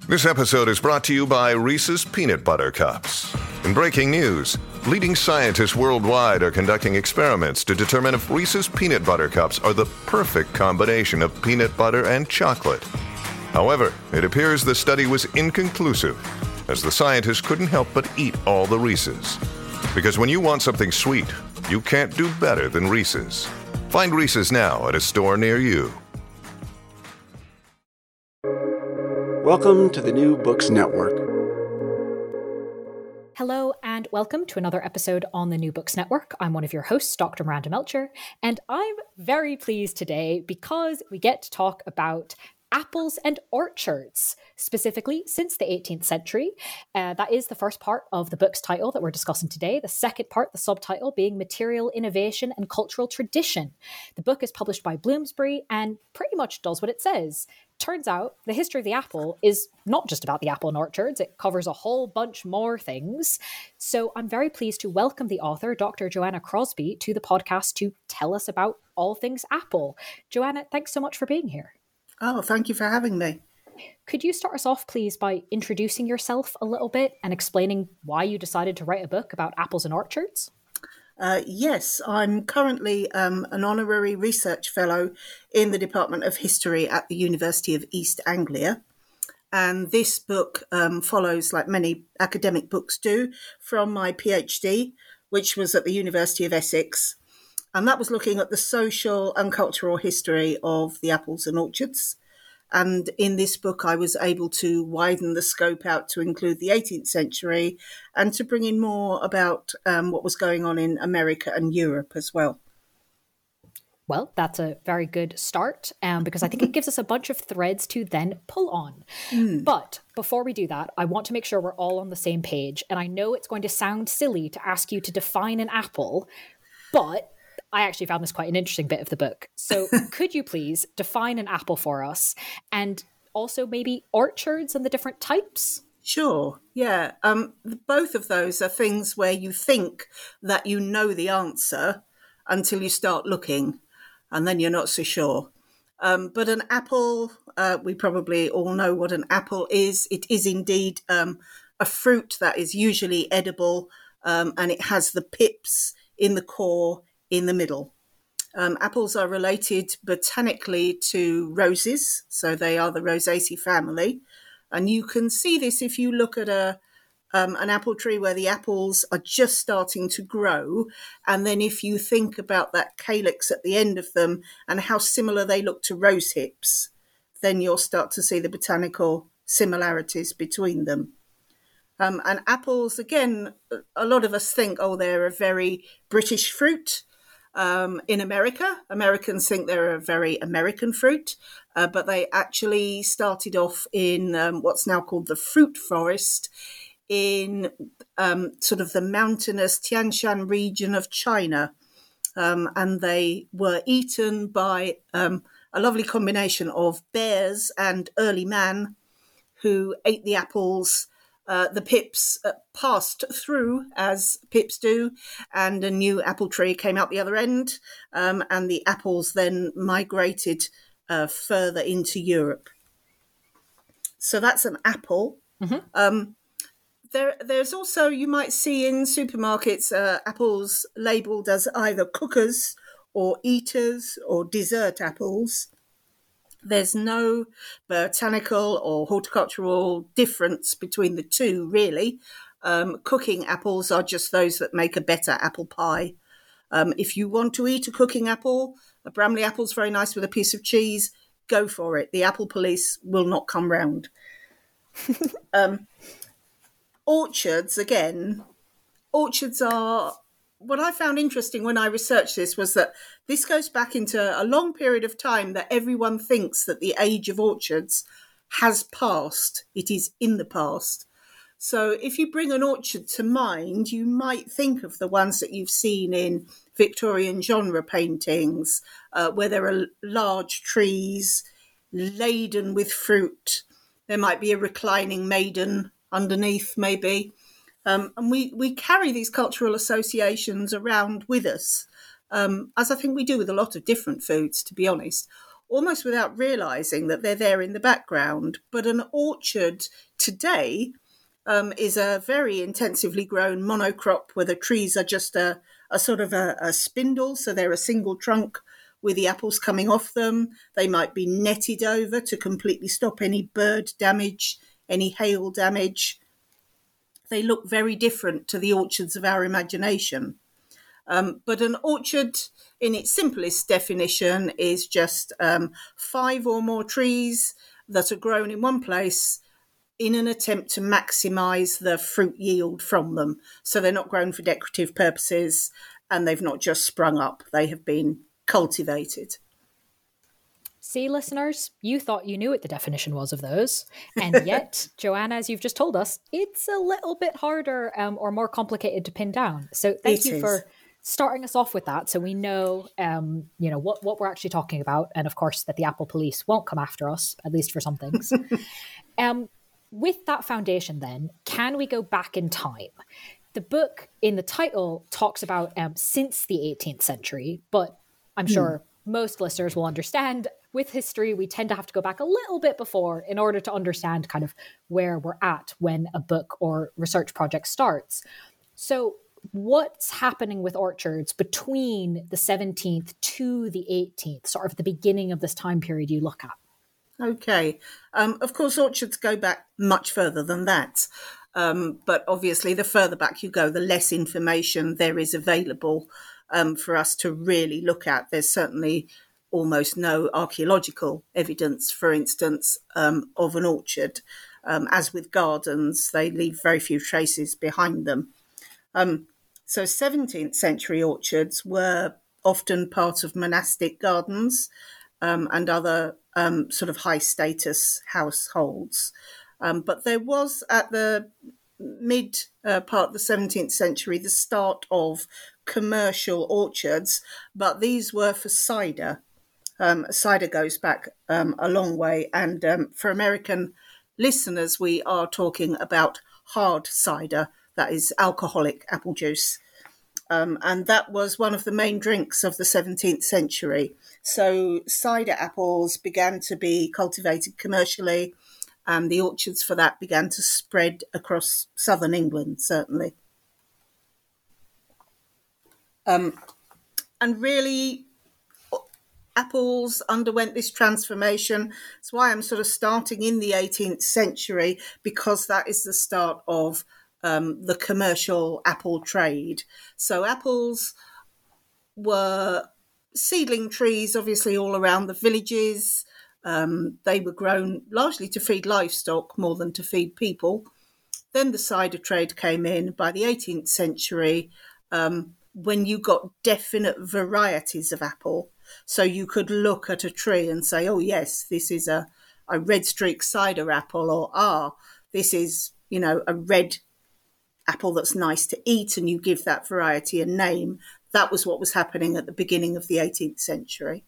This episode is brought to you by Reese's Peanut Butter Cups. In breaking news, leading scientists worldwide are conducting experiments to determine if Reese's Peanut Butter Cups are the perfect combination of peanut butter and chocolate. However, it appears the study was inconclusive, as the scientists couldn't help but eat all the Reese's. Because when you want something sweet, you can't do better than Reese's. Find Reese's now at a store near you. Welcome to the New Books Network. Hello and welcome to another episode on the New Books Network. I'm one of your hosts, Dr. Miranda Melcher, and I'm very pleased today because we get to talk about apples and orchards, specifically since the 18th century. That is the first part of the book's title that we're discussing today. The second part, the subtitle, being Material Innovation and Cultural Tradition. The book is published by Bloomsbury and pretty much does what it says. Turns out the history of the apple is not just about the apple and orchards. It covers a whole bunch more things. So I'm very pleased to welcome the author, Dr. Joanna Crosbie, to the podcast to tell us about all things apple. Joanna, thanks so much for being here. Oh, thank you for having me. Could you start us off, please, by introducing yourself a little bit and explaining why you decided to write a book about apples and orchards? Yes, I'm currently an honorary research fellow in the Department of History at the University of East Anglia. And this book follows, like many academic books do, from my PhD, which was at the University of Essex. And that was looking at the social and cultural history of the apples and orchards. And in this book, I was able to widen the scope out to include the 18th century and to bring in more about what was going on in America and Europe as well. Well, that's a very good start because I think it gives us a bunch of threads to then pull on. But before we do that, I want to make sure we're all on the same page. And I know it's going to sound silly to ask you to define an apple, but I actually found this quite an interesting bit of the book. So could you please define an apple for us and also maybe orchards and the different types? Sure, yeah. Both of those are things where you think that you know the answer until you start looking, and then you're not so sure. But an apple, we probably all know what an apple is. It is indeed a fruit that is usually edible, and it has the pips in the core in the middle. Apples are related botanically to roses, so they are the Rosaceae family. And you can see this if you look at an apple tree where the apples are just starting to grow. And then if you think about that calyx at the end of them and how similar they look to rose hips, then you'll start to see the botanical similarities between them. And apples, again, a lot of us think, oh, they're a very British fruit. In America, Americans think they're a very American fruit, but they actually started off in what's now called the fruit forest in sort of the mountainous Tian Shan region of China. And they were eaten by a lovely combination of bears and early man who ate the apples. The pips passed through, as pips do, and a new apple tree came out the other end, and the apples then migrated further into Europe. So that's an apple. Mm-hmm. There's also, you might see in supermarkets, apples labelled as either cookers or eaters or dessert apples. There's no botanical or horticultural difference between the two, really. Cooking apples are just those that make a better apple pie. If you want to eat a cooking apple, a Bramley apple's very nice with a piece of cheese, go for it. The apple police will not come round. Orchards, again, orchards are... What I found interesting when I researched this was that this goes back into a long period of time that everyone thinks that the age of orchards has passed. It is in the past. So if you bring an orchard to mind, you might think of the ones that you've seen in Victorian genre paintings, where there are large trees laden with fruit. There might be a reclining maiden underneath, maybe. And we carry these cultural associations around with us, as I think we do with a lot of different foods, to be honest. almost without realising that they're there in the background. But an orchard today is a very intensively grown monocrop where the trees are just a sort of a spindle, so they're a single trunk with the apples coming off them. They might be netted over to completely stop any bird damage, any hail damage. They look very different to the orchards of our imagination. But an orchard, in its simplest definition, is just 5 or more trees that are grown in one place in an attempt to maximise the fruit yield from them. So they're not grown for decorative purposes, and they've not just sprung up. They have been cultivated. See, listeners, you thought you knew what the definition was of those. And yet, Joanna, as you've just told us, it's a little bit harder or more complicated to pin down. So thank you for starting us off with that. So we know, what we're actually talking about. And of course, that the apple police won't come after us, at least for some things. With that foundation, then, can we go back in time? The book in the title talks about since the 18th century, but I'm sure most listeners will understand with history, we tend to have to go back a little bit before in order to understand kind of where we're at when a book or research project starts. So what's happening with orchards between the 17th to the 18th, sort of the beginning of this time period you look at? Okay. Of course, orchards go back much further than that. But obviously, the further back you go, the less information there is available for us to really look at. There's certainly almost no archaeological evidence, for instance, of an orchard. As with gardens, they leave very few traces behind them. So 17th century orchards were often part of monastic gardens and other sort of high status households. But there was at the mid part of the 17th century, the start of commercial orchards, but these were for cider. Cider goes back a long way. And for American listeners, we are talking about hard cider, that is alcoholic apple juice. And that was one of the main drinks of the 17th century. So cider apples began to be cultivated commercially, and the orchards for that began to spread across southern England, certainly. And really, apples underwent this transformation. That's why I'm sort of starting in the 18th century, because that is the start of the commercial apple trade. So apples were seedling trees, obviously, all around the villages. They were grown largely to feed livestock more than to feed people. Then the cider trade came in by the 18th century, when you got definite varieties of apple. So you could look at a tree and say, oh, yes, this is a red streak cider apple, or, this is, a red apple that's nice to eat, and you give that variety a name. That was what was happening at the beginning of the 18th century.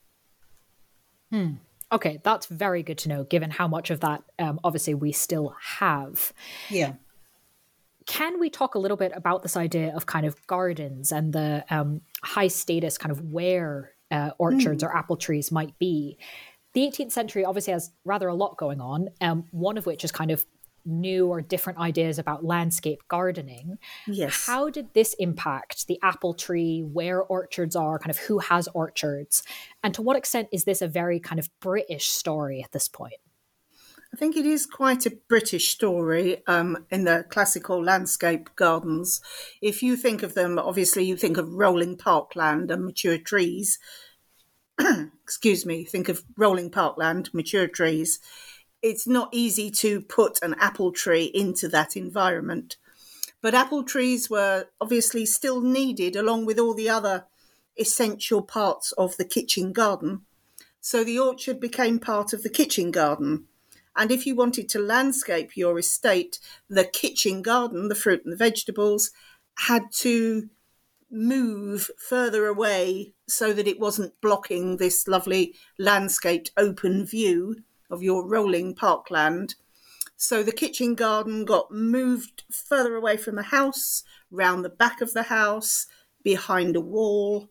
Okay, that's very good to know, given how much of that, obviously, we still have. Yeah. Can we talk a little bit about this idea of kind of gardens and the high status kind of where orchards or apple trees might be? The 18th century obviously has rather a lot going on, one of which is kind of new or different ideas about landscape gardening. Yes. How did this impact the apple tree, where orchards are, kind of who has orchards? And to what extent is this a very kind of British story at this point? I think it is quite a British story in the classical landscape gardens. If you think of them, obviously you think of rolling parkland and mature trees. Excuse me, think of rolling parkland, mature trees. It's not easy to put an apple tree into that environment. But apple trees were obviously still needed along with all the other essential parts of the kitchen garden. So the orchard became part of the kitchen garden. And if you wanted to landscape your estate, the kitchen garden, the fruit and the vegetables, had to move further away so that it wasn't blocking this lovely landscaped open view of your rolling parkland. So the kitchen garden got moved further away from the house, round the back of the house, behind a wall.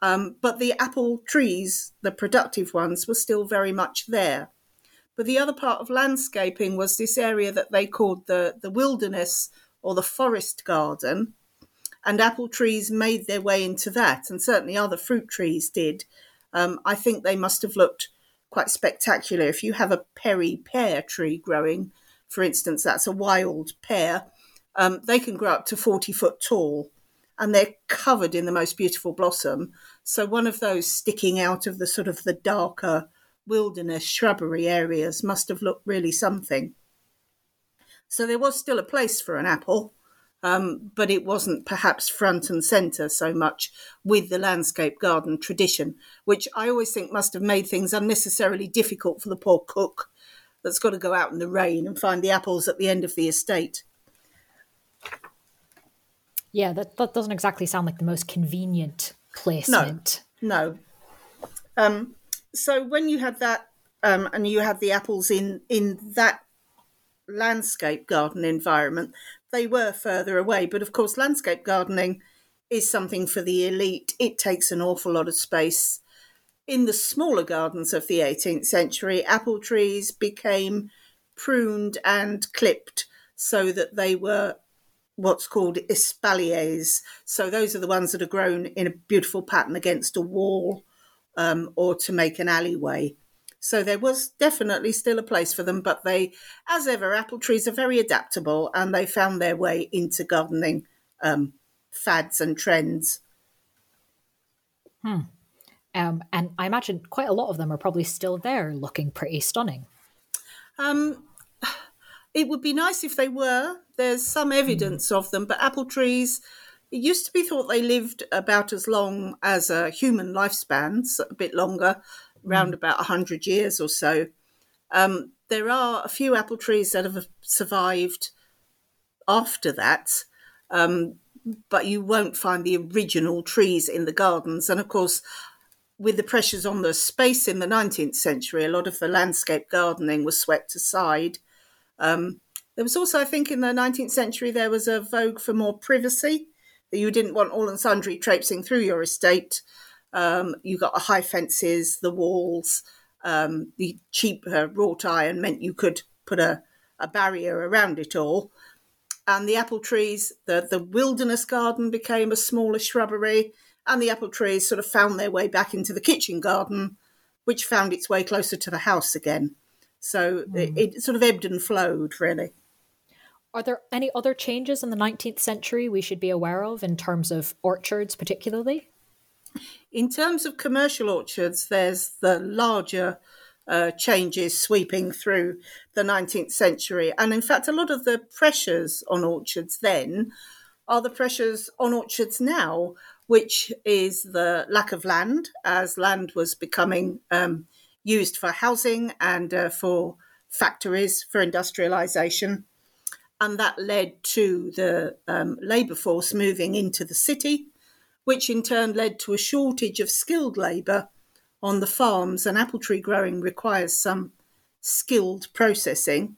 But the apple trees, the productive ones, were still very much there. But the other part of landscaping was this area that they called the wilderness or the forest garden, and apple trees made their way into that, and certainly other fruit trees did. I think they must have looked quite spectacular. If you have a Perry pear tree growing, for instance, that's a wild pear, they can grow up to 40 foot tall, and they're covered in the most beautiful blossom. So one of those sticking out of the sort of the darker wilderness shrubbery areas must have looked really something. So there was still a place for an apple, but it wasn't perhaps front and centre so much with the landscape garden tradition, which I always think must have made things unnecessarily difficult for the poor cook that's got to go out in the rain and find the apples at the end of the estate. Yeah, that doesn't exactly sound like the most convenient placement. No. So when you had that, and you had the apples in that landscape garden environment, they were further away. But of course, landscape gardening is something for the elite. It takes an awful lot of space. In the smaller gardens of the 18th century, apple trees became pruned and clipped so that they were what's called espaliers. So those are the ones that are grown in a beautiful pattern against a wall, or to make an alleyway. So there was definitely still a place for them, but they, as ever, apple trees are very adaptable, and they found their way into gardening fads and trends. And I imagine quite a lot of them are probably still there, looking pretty stunning. It would be nice if they were. There's some evidence of them, but apple trees, it used to be thought they lived about as long as a human lifespan, so a bit longer, around about 100 years or so. There are a few apple trees that have survived after that, but you won't find the original trees in the gardens. And of course, with the pressures on the space in the 19th century, a lot of the landscape gardening was swept aside. There was also, I think, in the 19th century, there was a vogue for more privacy, that you didn't want all and sundry traipsing through your estate. You got the high fences, the walls, the cheap wrought iron meant you could put a barrier around it all. And the apple trees, the wilderness garden became a smaller shrubbery, and the apple trees sort of found their way back into the kitchen garden, which found its way closer to the house again. So it sort of ebbed and flowed, really. Are there any other changes in the 19th century we should be aware of in terms of orchards particularly? In terms of commercial orchards, there's the larger changes sweeping through the 19th century. And in fact, a lot of the pressures on orchards then are the pressures on orchards now, which is the lack of land, as land was becoming used for housing and for factories, for industrialisation. And that led to the labour force moving into the city, which in turn led to a shortage of skilled labour on the farms, and apple tree growing requires some skilled processing.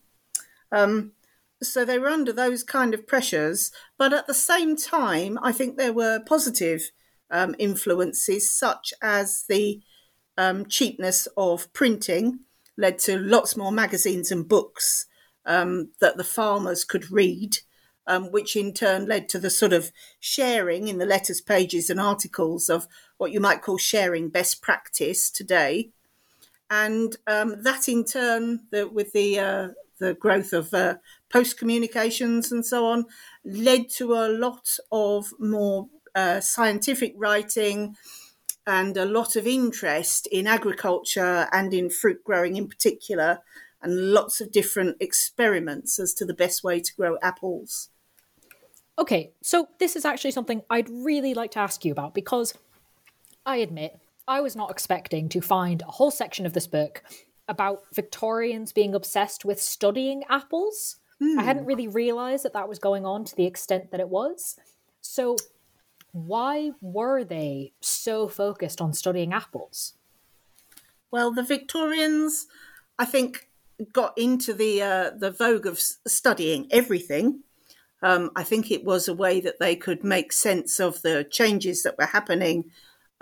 So they were under those kind of pressures, but at the same time, I think there were positive influences, such as the cheapness of printing led to lots more magazines and books that the farmers could read, which in turn led to the sort of sharing in the letters, pages and articles of what you might call sharing best practice today. And that in turn, with the growth of post communications and so on, led to a lot of more scientific writing and a lot of interest in agriculture and in fruit growing in particular, and lots of different experiments as to the best way to grow apples. Okay, so this is actually something I'd really like to ask you about, because I admit I was not expecting to find a whole section of this book about Victorians being obsessed with studying apples. I hadn't really realised that was going on to the extent that it was. So why were they so focused on studying apples? Well, the Victorians, I think, got into the vogue of studying everything. I think it was a way that they could make sense of the changes that were happening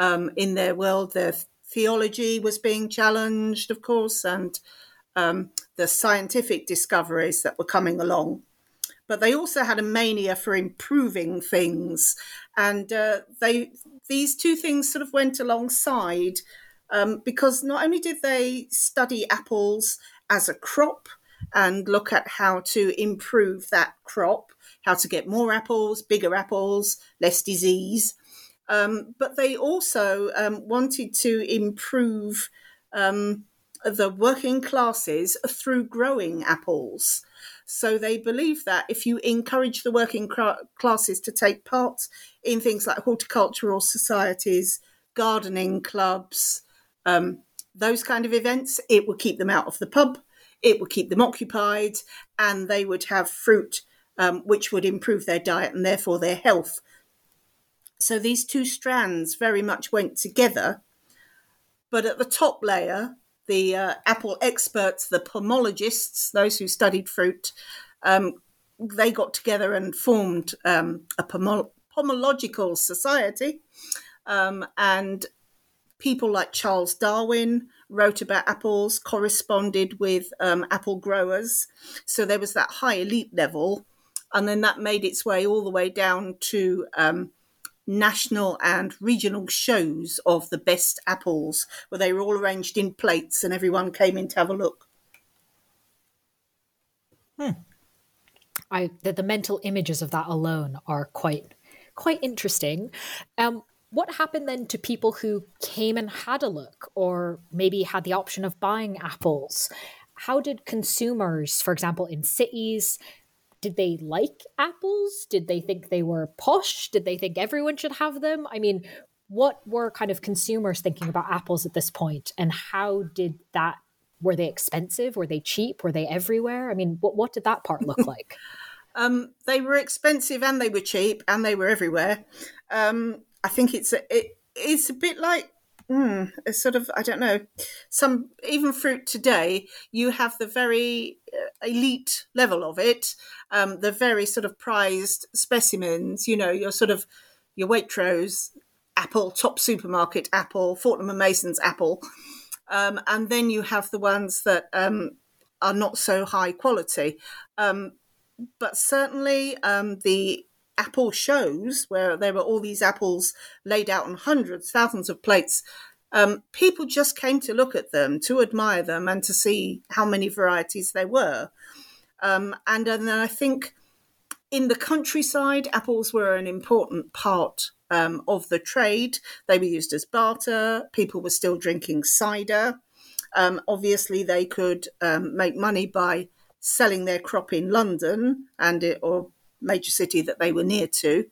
in their world. Their theology was being challenged, of course, and the scientific discoveries that were coming along. But they also had a mania for improving things. And these two things sort of went alongside because not only did they study apples as a crop and look at how to improve that crop, how to get more apples, bigger apples, less disease, but they also wanted to improve the working classes through growing apples. So they believe that if you encourage the working classes to take part in things like horticultural societies, gardening clubs, those kind of events, it would keep them out of the pub, it would keep them occupied, and they would have fruit which would improve their diet and therefore their health. So these two strands very much went together. But at the top layer, the apple experts, the pomologists, those who studied fruit, they got together and formed a pomological society. And people like Charles Darwin wrote about apples, corresponded with apple growers. So there was that high elite level. And then that made its way all the way down to national and regional shows of the best apples, where they were all arranged in plates and everyone came in to have a look. The mental images of that alone are quite interesting. What happened then to people who came and had a look, or maybe had the option of buying apples? How did consumers, for example, in cities, did they like apples? Did they think they were posh? Did they think everyone should have them? I mean, what were kind of consumers thinking about apples at this point? And how did that, were they expensive? Were they cheap? Were they everywhere? I mean, what did that part look like? They were expensive and they were cheap and they were everywhere. I think it's a bit like, it's sort of, I don't know, some, even fruit today, you have the very elite level of it, the very sort of prized specimens, you know, your Waitrose apple, Top Supermarket apple, Fortnum & Mason's apple. And then you have the ones that are not so high quality. But certainly the apple shows, where there were all these apples laid out on hundreds, thousands of plates, people just came to look at them, to admire them, and to see how many varieties there were. And then I think in the countryside, apples were an important part of the trade. They were used as barter. People were still drinking cider. Obviously, they could make money by selling their crop in London or major city that they were near to.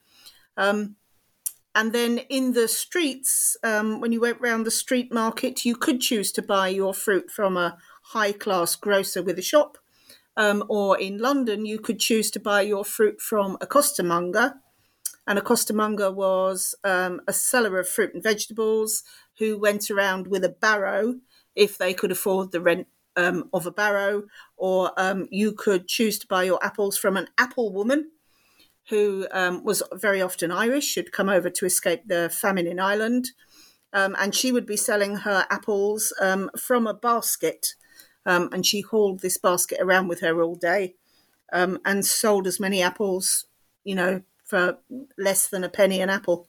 And then in the streets, when you went round the street market, you could choose to buy your fruit from a high-class grocer with a shop. Or in London, you could choose to buy your fruit from a costermonger. And a costermonger was a seller of fruit and vegetables who went around with a barrow if they could afford the rent of a barrow. Or you could choose to buy your apples from an apple woman who was very often Irish, should come over to escape the famine in Ireland. And she would be selling her apples from a basket. And she hauled this basket around with her all day and sold as many apples, you know, for less than a penny an apple.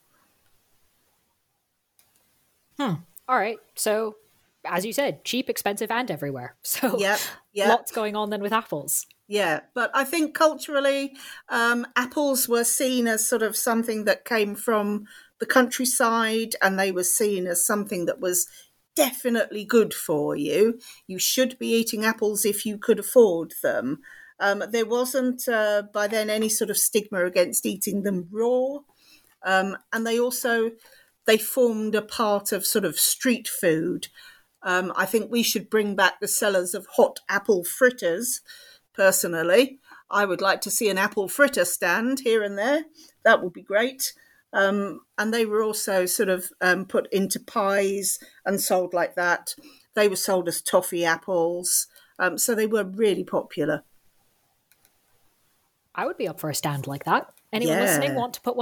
All right. So, as you said, cheap, expensive, and everywhere. So Yep. Lots going on then with apples. Yeah, but I think culturally, apples were seen as sort of something that came from the countryside, and they were seen as something that was definitely good for you. You should be eating apples if you could afford them. There wasn't by then any sort of stigma against eating them raw. And they formed a part of sort of street food. I think we should bring back the sellers of hot apple fritters. Personally, I would like to see an apple fritter stand here and there. That would be great. And they were also sort of put into pies and sold like that. They were sold as toffee apples. So they were really popular. I would be up for a stand like that. Anyone listening want to put one up?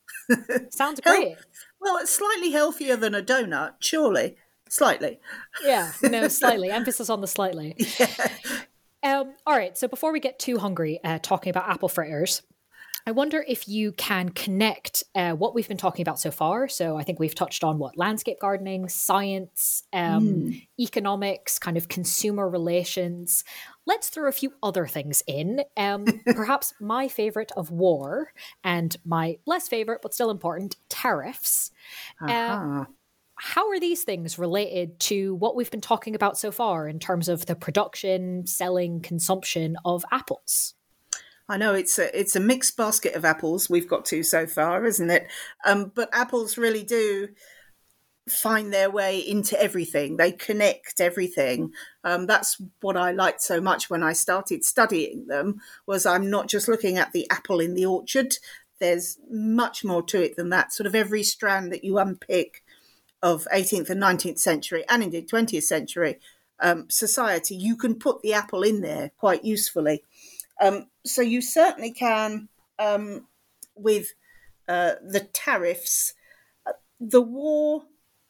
Sounds great. Well, it's slightly healthier than a donut, surely. Slightly. Yeah, no, slightly. Emphasis on the slightly. All right, so before we get too hungry talking about apple fritters, I wonder if you can connect what we've been talking about so far. So I think we've touched on landscape gardening, science, economics, kind of consumer relations. Let's throw a few other things in. Perhaps my favorite of war and my less favorite, but still important, tariffs. How are these things related to what we've been talking about so far in terms of the production, selling, consumption of apples? I know it's a mixed basket of apples we've got to so far, isn't it? But apples really do find their way into everything. They connect everything. That's what I liked so much when I started studying them, was I'm not just looking at the apple in the orchard. There's much more to it than that. Sort of every strand that you unpick of 18th and 19th century, and indeed 20th century society, you can put the apple in there quite usefully. So you certainly can with the tariffs. The war,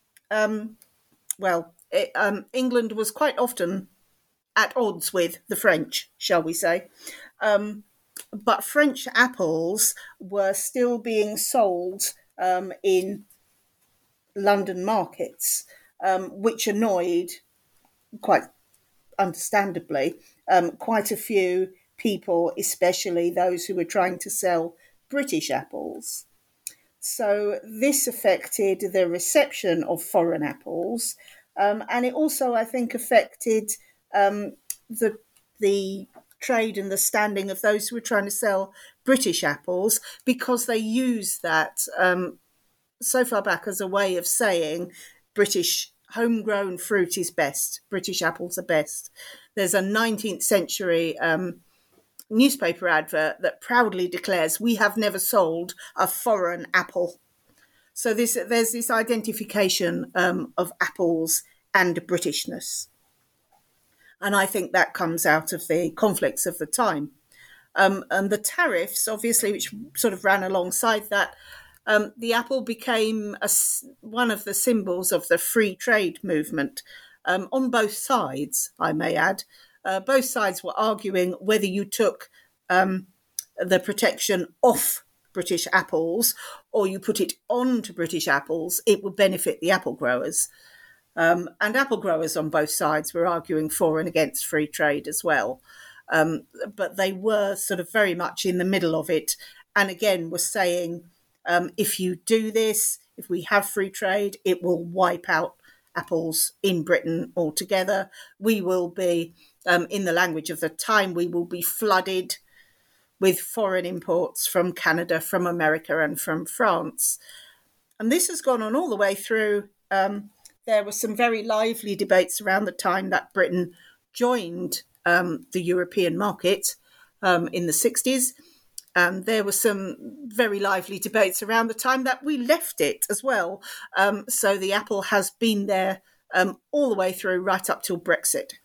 England was quite often at odds with the French, shall we say. But French apples were still being sold in London markets, which annoyed, quite understandably, quite a few people, especially those who were trying to sell British apples. So this affected the reception of foreign apples, and it also, I think, affected the trade and the standing of those who were trying to sell British apples, because they used that so far back as a way of saying British homegrown fruit is best, British apples are best. There's a 19th century newspaper advert that proudly declares, "We have never sold a foreign apple." So there's this identification of apples and Britishness. And I think that comes out of the conflicts of the time. And the tariffs, obviously, which sort of ran alongside that, the apple became one of the symbols of the free trade movement on both sides, I may add. Both sides were arguing whether you took the protection off British apples or you put it onto British apples, it would benefit the apple growers. And apple growers on both sides were arguing for and against free trade as well. But they were sort of very much in the middle of it. And again, were saying, if you do this, if we have free trade, it will wipe out apples in Britain altogether. We will be, in the language of the time, we will be flooded with foreign imports from Canada, from America, and from France. And this has gone on all the way through. There were some very lively debates around the time that Britain joined the European market in the 60s. There were some very lively debates around the time that we left it as well. So the apple has been there all the way through, right up till Brexit.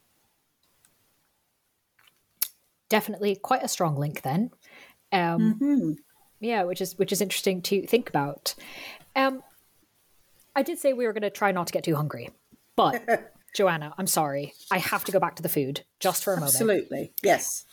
Definitely quite a strong link then. Yeah, which is interesting to think about. I did say we were going to try not to get too hungry, but Joanna, I'm sorry. I have to go back to the food just for a moment. Absolutely, yes.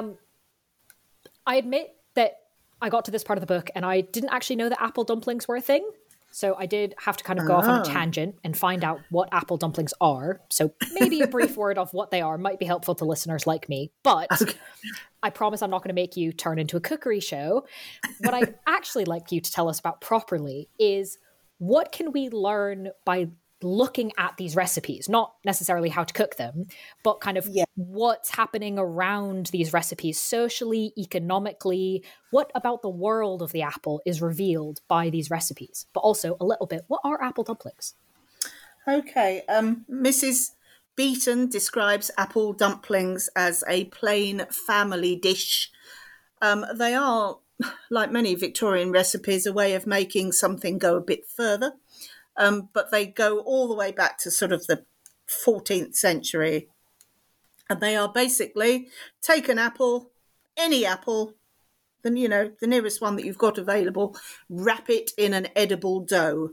I admit that I got to this part of the book and I didn't actually know that apple dumplings were a thing. So I did have to kind of go off on a tangent and find out what apple dumplings are. So maybe a brief word of what they are might be helpful to listeners like me. But I promise I'm not going to make you turn into a cookery show. What I'd actually like you to tell us about properly is, what can we learn by looking at these recipes? Not necessarily how to cook them, but kind of what's happening around these recipes socially, economically. What about the world of the apple is revealed by these recipes? But also a little bit, what are apple dumplings? Okay, Mrs. Beeton describes apple dumplings as a plain family dish. They are, like many Victorian recipes, a way of making something go a bit further. But they go all the way back to sort of the 14th century. And they are basically, take an apple, any apple then, the nearest one that you've got available, wrap it in an edible dough.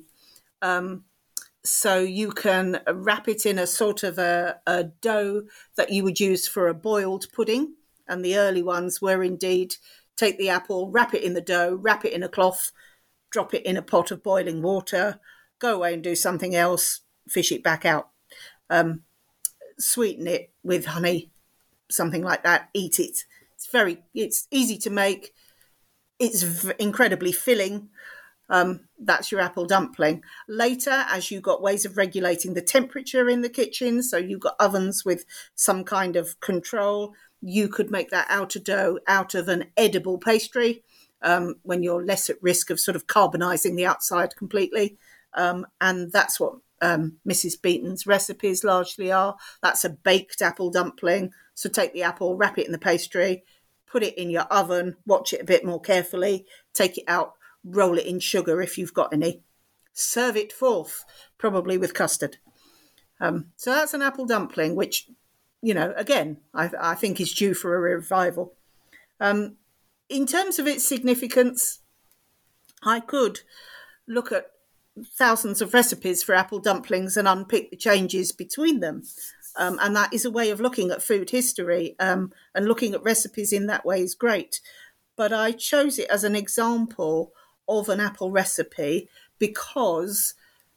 So you can wrap it in a sort of a dough that you would use for a boiled pudding. And the early ones were indeed take the apple, wrap it in the dough, wrap it in a cloth, drop it in a pot of boiling water, go away and do something else, fish it back out, sweeten it with honey, something like that, eat it. It's easy to make. It's incredibly filling. That's your apple dumpling. Later, as you got ways of regulating the temperature in the kitchen, so you've got ovens with some kind of control, you could make that outer dough out of an edible pastry when you're less at risk of sort of carbonizing the outside completely. And that's what Mrs. Beeton's recipes largely are. That's a baked apple dumpling. So take the apple, wrap it in the pastry, put it in your oven, watch it a bit more carefully, take it out, roll it in sugar if you've got any. Serve it forth, probably with custard. So that's an apple dumpling, which, again, I think is due for a revival. In terms of its significance, I could look at thousands of recipes for apple dumplings and unpick the changes between them. And that is a way of looking at food history, and looking at recipes in that way is great. But I chose it as an example of an apple recipe because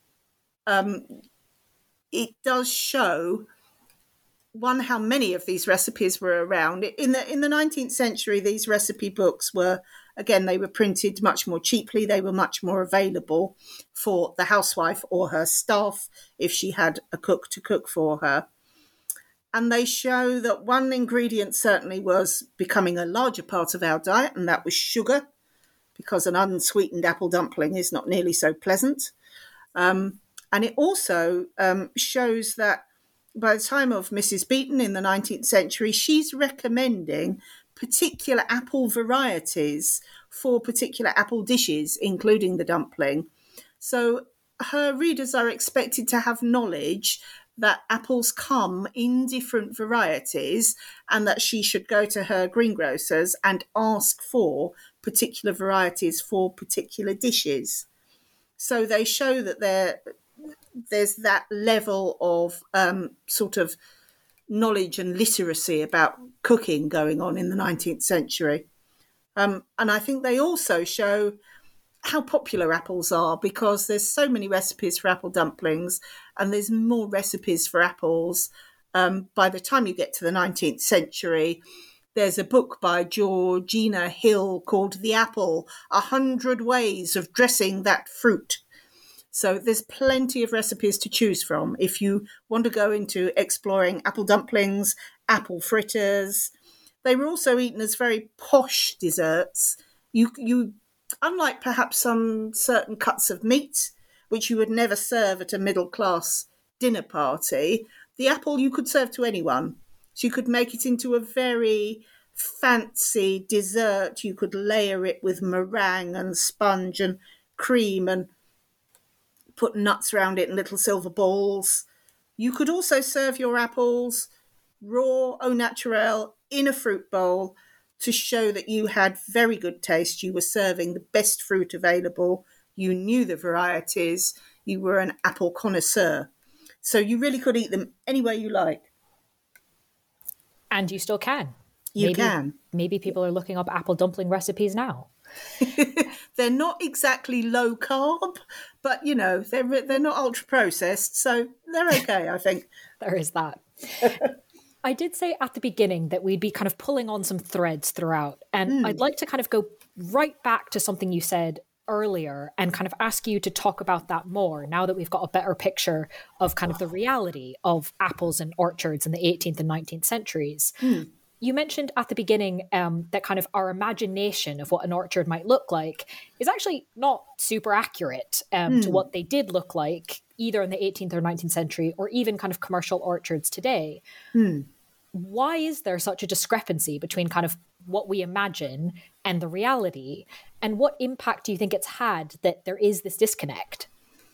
it does show, one, how many of these recipes were around. In the 19th century, these recipe books were, again, they were printed much more cheaply. They were much more available for the housewife or her staff if she had a cook to cook for her. And they show that one ingredient certainly was becoming a larger part of our diet, and that was sugar, because an unsweetened apple dumpling is not nearly so pleasant. And it also shows that by the time of Mrs. Beeton in the 19th century, she's recommending particular apple varieties for particular apple dishes, including the dumpling. So her readers are expected to have knowledge that apples come in different varieties and that she should go to her greengrocers and ask for particular varieties for particular dishes. So they show that there's that level of sort of knowledge and literacy about cooking going on in the 19th century. And I think they also show how popular apples are, because there's so many recipes for apple dumplings and there's more recipes for apples. By the time you get to the 19th century, there's a book by Georgina Hill called The Apple, 100 Ways of Dressing That Fruit. So there's plenty of recipes to choose from if you want to go into exploring apple dumplings, apple fritters. They were also eaten as very posh desserts. You unlike perhaps some certain cuts of meat, which you would never serve at a middle-class dinner party, the apple you could serve to anyone. So you could make it into a very fancy dessert. You could layer it with meringue and sponge and cream and put nuts around it in little silver balls. You could also serve your apples raw, au naturel, in a fruit bowl to show that you had very good taste. You were serving the best fruit available. You knew the varieties. You were an apple connoisseur. So you really could eat them any way you like. And you still can. You can. Maybe people are looking up apple dumpling recipes now. They're not exactly low carb, but, they're not ultra processed. So they're okay, I think. There is that. I did say at the beginning that we'd be kind of pulling on some threads throughout. And I'd like to kind of go right back to something you said earlier and kind of ask you to talk about that more now that we've got a better picture of kind of the reality of apples and orchards in the 18th and 19th centuries. You mentioned at the beginning that kind of our imagination of what an orchard might look like is actually not super accurate to what they did look like either in the 18th or 19th century or even kind of commercial orchards today. Why is there such a discrepancy between kind of what we imagine and the reality? And what impact do you think it's had that there is this disconnect?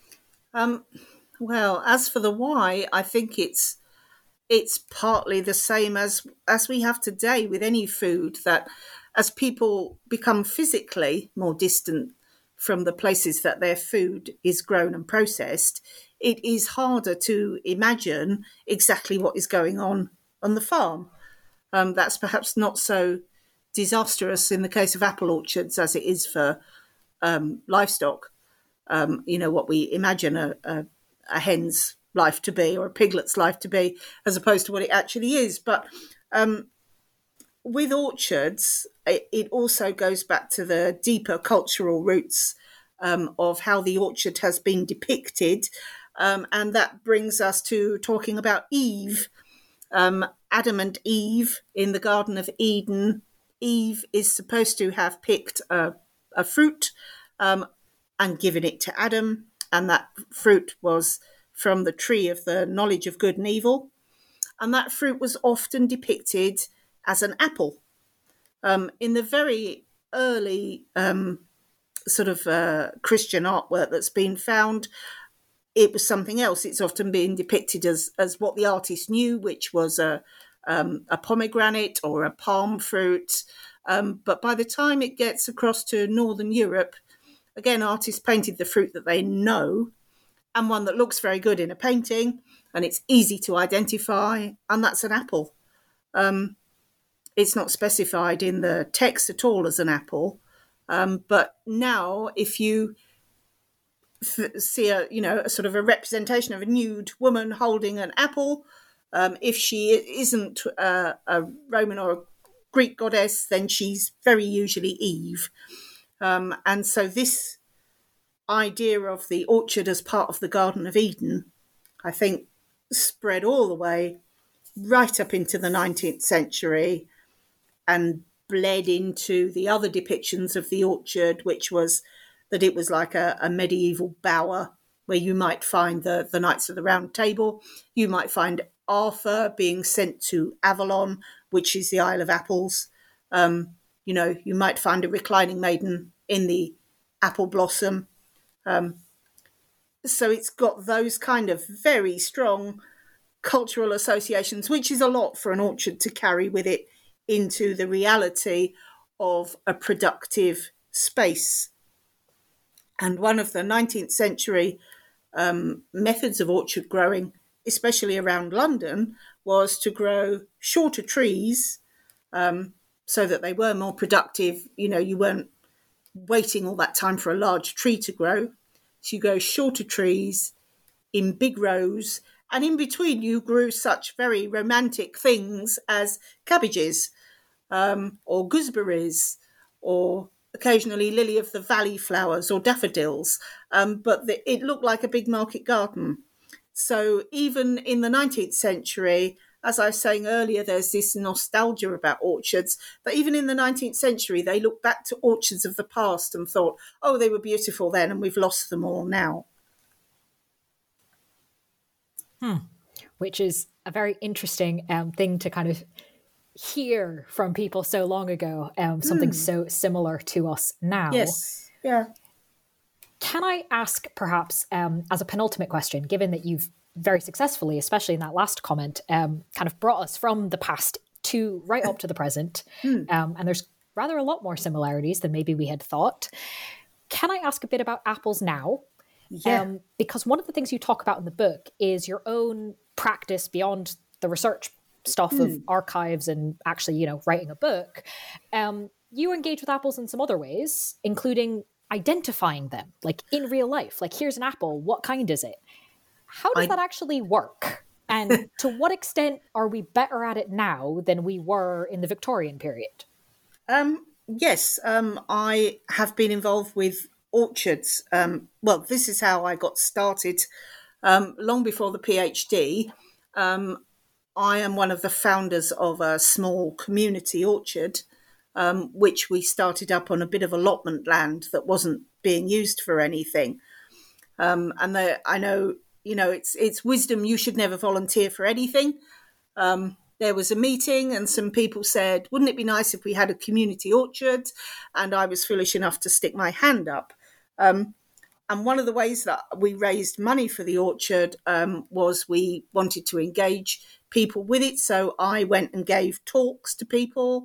Well, as for the why, I think it's partly the same as we have today with any food, that as people become physically more distant from the places that their food is grown and processed, it is harder to imagine exactly what is going on the farm. That's perhaps not so disastrous in the case of apple orchards as it is for livestock. What we imagine a hen's life to be, or a piglet's life to be, as opposed to what it actually is. But with orchards, it also goes back to the deeper cultural roots of how the orchard has been depicted. And that brings us to talking about Eve. Adam and Eve in the Garden of Eden. Eve is supposed to have picked a fruit and given it to Adam, and that fruit was from the tree of the knowledge of good and evil. And that fruit was often depicted as an apple. In the very early Christian artwork that's been found, it was something else. It's often been depicted as what the artist knew, which was a pomegranate or a palm fruit. But by the time it gets across to Northern Europe, again, artists painted the fruit that they know, and one that looks very good in a painting, and it's easy to identify, and that's an apple. It's not specified in the text at all as an apple. But now, if you see a sort of a representation of a nude woman holding an apple, if she isn't a Roman or a Greek goddess, then she's very usually Eve. And so this idea of the orchard as part of the Garden of Eden, I think, spread all the way right up into the 19th century and bled into the other depictions of the orchard, which was that it was like a medieval bower where you might find the Knights of the Round Table. You might find Arthur being sent to Avalon, which is the Isle of Apples. You might find a reclining maiden in the apple blossom. So it's got those kind of very strong cultural associations, which is a lot for an orchard to carry with it into the reality of a productive space. And one of the 19th century methods of orchard growing, especially around London, was to grow shorter trees so that they were more productive. You weren't waiting all that time for a large tree to grow. So you grow shorter trees in big rows, and in between you grew such very romantic things as cabbages or gooseberries or occasionally lily of the valley flowers or daffodils. But it looked like a big market garden. So even in the 19th century, as I was saying earlier, there's this nostalgia about orchards, but even in the 19th century, they looked back to orchards of the past and thought, oh, they were beautiful then and we've lost them all now. Which is a very interesting thing to kind of hear from people so long ago, something so similar to us now. Yes, yeah. Can I ask perhaps as a penultimate question, given that you've very successfully, especially in that last comment, kind of brought us from the past to right up to the present, and there's rather a lot more similarities than maybe we had thought. Can I ask a bit about apples now? Yeah. Because one of the things you talk about in the book is your own practice beyond the research stuff of archives and actually, writing a book. You engage with apples in some other ways, including identifying them, like in real life. Like, here's an apple. What kind is it? How does that actually work? And to what extent are we better at it now than we were in the Victorian period? Yes, I have been involved with orchards. Well, this is how I got started. Long before the PhD, I am one of the founders of a small community orchard, which we started up on a bit of allotment land that wasn't being used for anything. And I know, it's wisdom. You should never volunteer for anything. There was a meeting and some people said, wouldn't it be nice if we had a community orchard? And I was foolish enough to stick my hand up. And one of the ways that we raised money for the orchard was we wanted to engage people with it. So I went and gave talks to people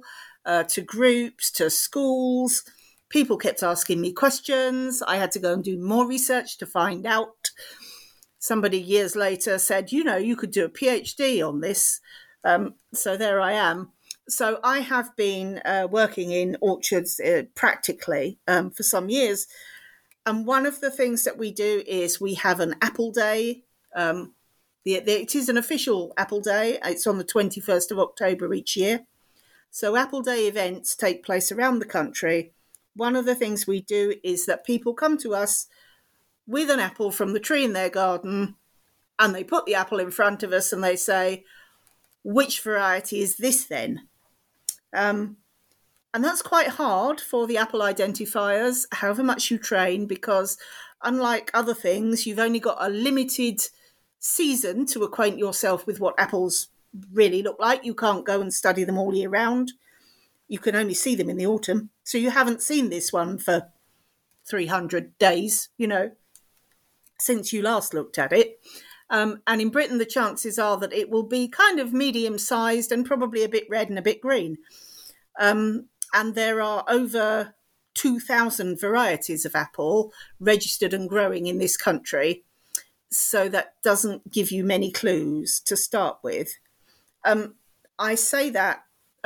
to groups, to schools. People kept asking me questions. I had to go and do more research to find out. Somebody years later said, you could do a PhD on this. So there I am. So I have been working in orchards practically for some years. And one of the things that we do is we have an apple day. It is an official apple day. It's on the 21st of October each year. So apple day events take place around the country. One of the things we do is that people come to us with an apple from the tree in their garden, and they put the apple in front of us and they say, which variety is this then? And that's quite hard for the apple identifiers, however much you train, because unlike other things, you've only got a limited season to acquaint yourself with what apples really look like. You can't go and study them all year round. You can only see them in the autumn. So you haven't seen this one for 300 days, since you last looked at it. And in Britain, the chances are that it will be kind of medium-sized and probably a bit red and a bit green. And there are over 2,000 varieties of apple registered and growing in this country. So that doesn't give you many clues to start with. I say that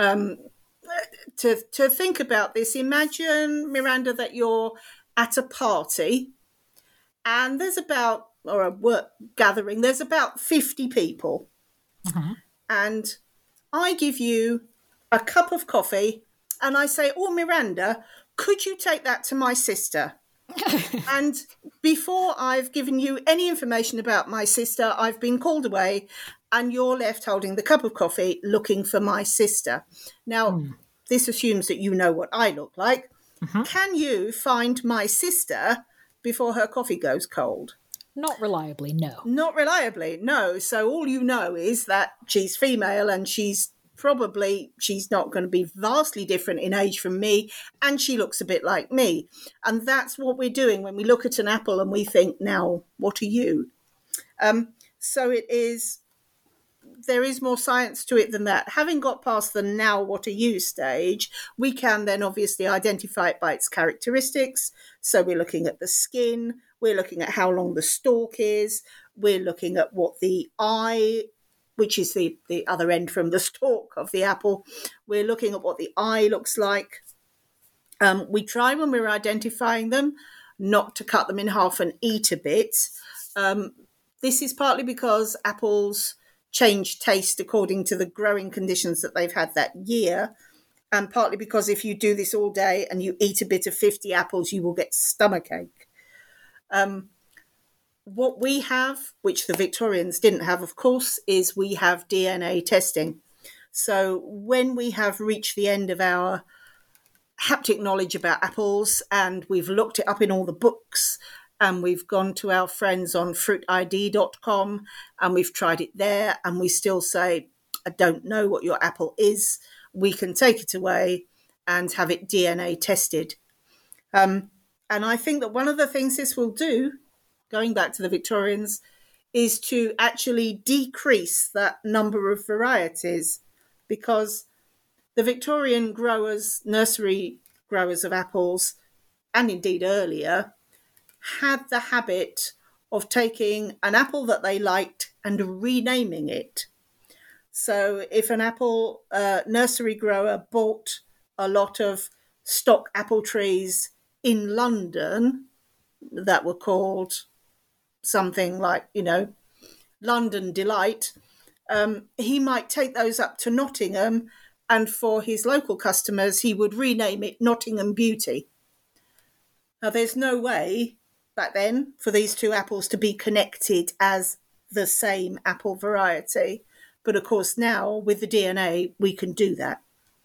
to think about this. Imagine, Miranda, that you're at a party and there's or a work gathering, there's about 50 people. Mm-hmm. And I give you a cup of coffee and I say, Miranda, could you take that to my sister? And before I've given you any information about my sister, I've been called away and you're left holding the cup of coffee looking for my sister. Now, this assumes that you know what I look like. Mm-hmm. Can you find my sister before her coffee goes cold? Not reliably, no. Not reliably, no. So all you know is that she's female and she's not going to be vastly different in age from me, and she looks a bit like me. And that's what we're doing when we look at an apple and we think, now, what are you? So there is more science to it than that. Having got past the now, what are you stage, we can then obviously identify it by its characteristics. So we're looking at the skin, we're looking at how long the stalk is, we're looking at what the eye, which is the other end from the stalk of the apple. We're looking at what the eye looks like. We try when we're identifying them not to cut them in half and eat a bit. This is partly because apples change taste according to the growing conditions that they've had that year, and partly because if you do this all day and you eat a bit of 50 apples, you will get stomachache. What we have, which the Victorians didn't have, of course, is we have DNA testing. So when we have reached the end of our haptic knowledge about apples and we've looked it up in all the books and we've gone to our friends on fruitid.com and we've tried it there and we still say, I don't know what your apple is, we can take it away and have it DNA tested. And I think that one of the things this will do, going back to the Victorians, is to actually decrease that number of varieties, because the Victorian growers, nursery growers of apples, and indeed earlier, had the habit of taking an apple that they liked and renaming it. So if an apple nursery grower bought a lot of stock apple trees in London that were called something like, London Delight, he might take those up to Nottingham, and for his local customers, he would rename it Nottingham Beauty. Now, there's no way back then for these two apples to be connected as the same apple variety. But of course, now with the DNA, we can do that.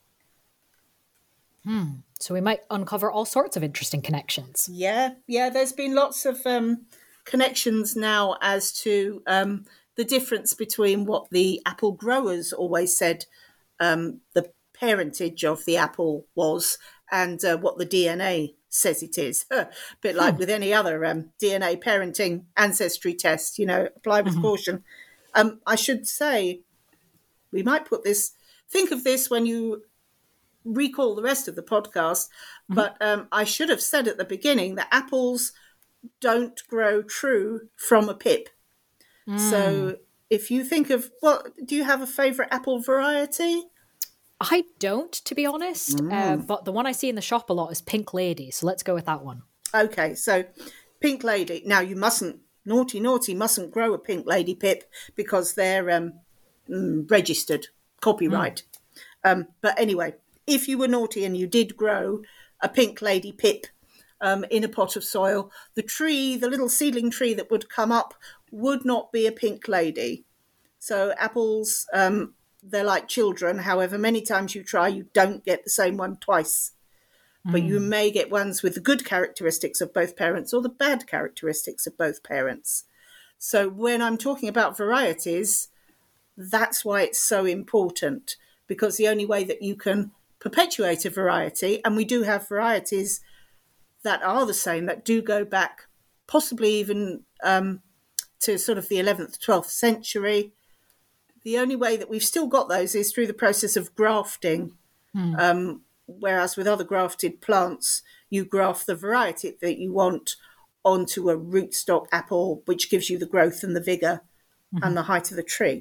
So we might uncover all sorts of interesting connections. Yeah, there's been lots of connections now as to the difference between what the apple growers always said the parentage of the apple was and what the DNA says it is. A bit like with any other DNA parenting ancestry test, apply with caution. I should say, we might think of this when you recall the rest of the podcast, but I should have said at the beginning that apples don't grow true from a pip. So if you think of, do you have a favourite apple variety? I don't, to be honest, but the one I see in the shop a lot is Pink Lady, so let's go with that one. Okay, so Pink Lady. Now, you mustn't mustn't grow a Pink Lady pip because they're registered, copyright. But anyway, if you were naughty and you did grow a Pink Lady pip in a pot of soil, the little seedling tree that would come up would not be a Pink Lady. So apples, they're like children. However many times you try, you don't get the same one twice. But you may get ones with the good characteristics of both parents or the bad characteristics of both parents. So when I'm talking about varieties, that's why it's so important, because the only way that you can perpetuate a variety, and we do have varieties that are the same, that do go back possibly even to sort of the 11th, 12th century. The only way that we've still got those is through the process of grafting. Whereas with other grafted plants, you graft the variety that you want onto a rootstock apple, which gives you the growth and the vigour and the height of the tree.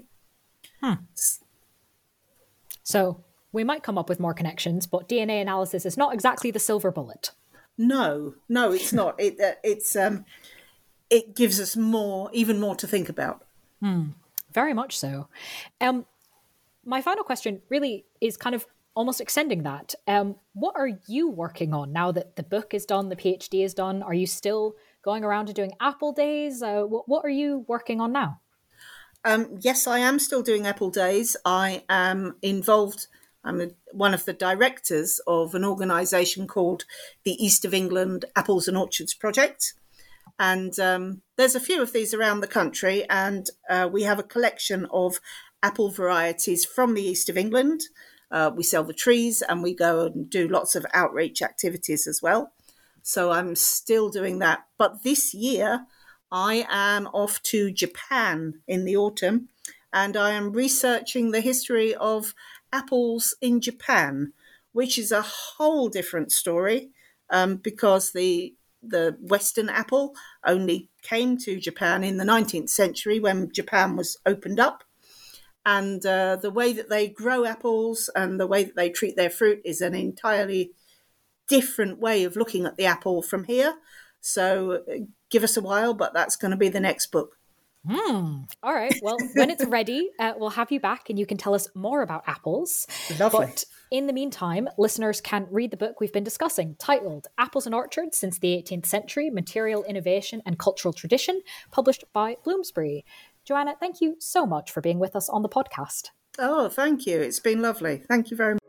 So we might come up with more connections, but DNA analysis is not exactly the silver bullet. No, it's not. It gives us even more to think about. Very much so. My final question really is kind of almost extending that. What are you working on now that the book is done, the PhD is done? Are you still going around and doing apple days? What are you working on now? Yes, I am still doing apple days. I am involved. I'm one of the directors of an organisation called the East of England Apples and Orchards Project. And there's a few of these around the country, and we have a collection of apple varieties from the East of England. We sell the trees and we go and do lots of outreach activities as well. So I'm still doing that. But this year I am off to Japan in the autumn, and I am researching the history of apples in Japan, which is a whole different story because the Western apple only came to Japan in the 19th century when Japan was opened up. And the way that they grow apples and the way that they treat their fruit is an entirely different way of looking at the apple from here. So give us a while, but that's going to be the next book. All right. Well, when it's ready, we'll have you back and you can tell us more about apples. Lovely. But in the meantime, listeners can read the book we've been discussing, titled Apples and Orchards Since the 18th Century, Material Innovation and Cultural Tradition, published by Bloomsbury. Joanna, thank you so much for being with us on the podcast. Oh, thank you. It's been lovely. Thank you very much.